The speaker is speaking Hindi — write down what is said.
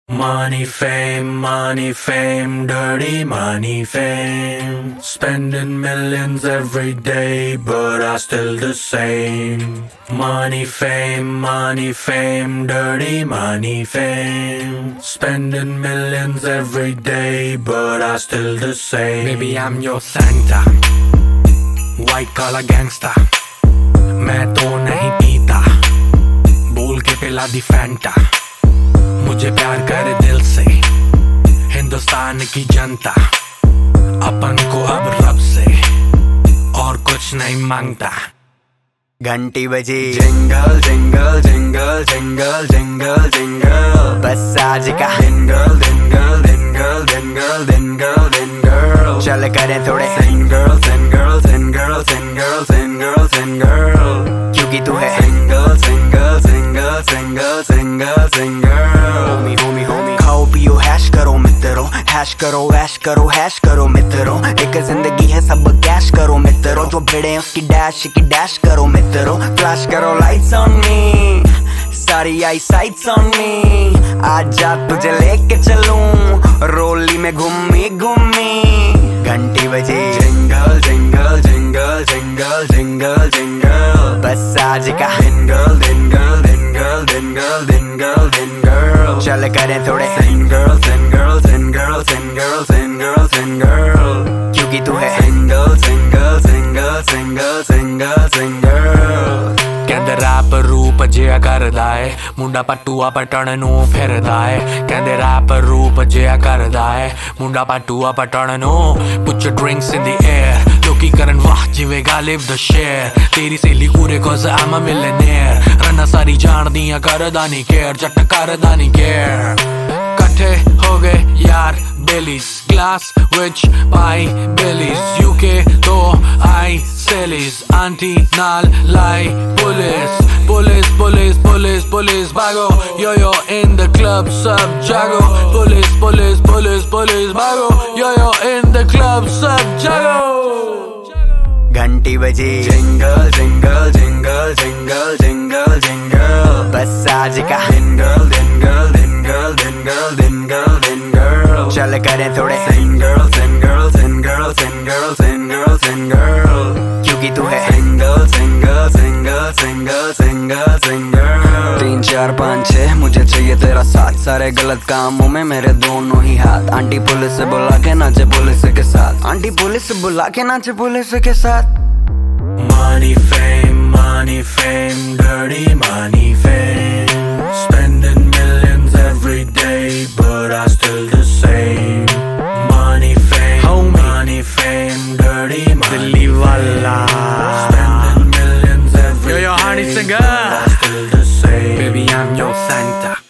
Money, fame, dirty money, fame. Spending millions every day, but I still the same. Money, fame, dirty money, fame. Spending millions every day, but I still the same. Baby, I'm your Santa, white collar gangster. मैं तो नहीं पीता, बोल के पिला दी फैंटा। मुझे प्यार करे दिल से हिंदुस्तान की जनता। अपन को अब रब से और कुछ नहीं मांगता। घंटी बजी jingle jingle jingle jingle jingle jingle, बस आज का दिनगल दिनगल दिनगल दिनगल दिनगल दिनगल। चल करें थोड़े single single single single single single, क्योंकि तू है single single single single single single. Homie homie homie खाओ पियो हैश करो मित्रों, हैश करो ऐश करो हैश करो मित्रों। एक जिंदगी है सब कैश करो मित्रों, जो भिड़े उसकी डैश करो मित्रों। फ्लैश करो लाइट्स ऑन मी, सारी आई साइट्स ऑन मी। आजा तुझे लेके चलूं रोली में घूमी घूमी। घंटी बजे jingle jingle jingle jingle jingle jingle, बस आज का दिनगल दिनगल दिनगल दिनगल दिनगल दिनगल। चल करें थोड़े single single single single single single, क्योंकि तू है single single single single single single. कहंदे रैप रूप जिया करदा है, मुंडा पटूआ पटण नूं फिरदा है। कहंदे रैप रूप जिया करदा है, मुंडा पटूआ पटण नूं। Put your drinks in the air, लोकी करन वाह जिवे गालिब द शेर। तेरी सहेली कूरे cause I'm a millionaire। Ranna सारी जान दियां करदा नहीं केयर, जट करदा नहीं केयर। कट्ठे हो गए यार बेलीज, ग्लास विच पाई बेलीज। यूके तो आई सेलीज, आंटी नाल लाई police. Police police police police भागो, yo yo in the club सब जागो। पुलिस पुलिस पुलिस पुलिस भागो, yo yo in the club सब जागो। घंटी बजी jingle jingle jingle jingle jingle jingle, बस आज का दिनगल दिनगल दिनगल दिनगल दिनगल दिनगल। चल करें थोड़े single single single single single single, क्योंकि तू है single single single single single single. 3 4 5 6 मुझे चाहिए तेरा साथ, सारे गलत कामों में मेरे दोनों ही हाथ। आंटी पुलिस से बुला के नाचे पुलिस के साथ, आंटी पुलिस से बुला के नाचे पुलिस के साथ। Money, fame, dirty money, fame. Spending millions every day, but I still the same. Money, fame, dirty money, Dilli wala. Spending millions every Yo, day, honey singer, but I still the same. baby I'm your Santa.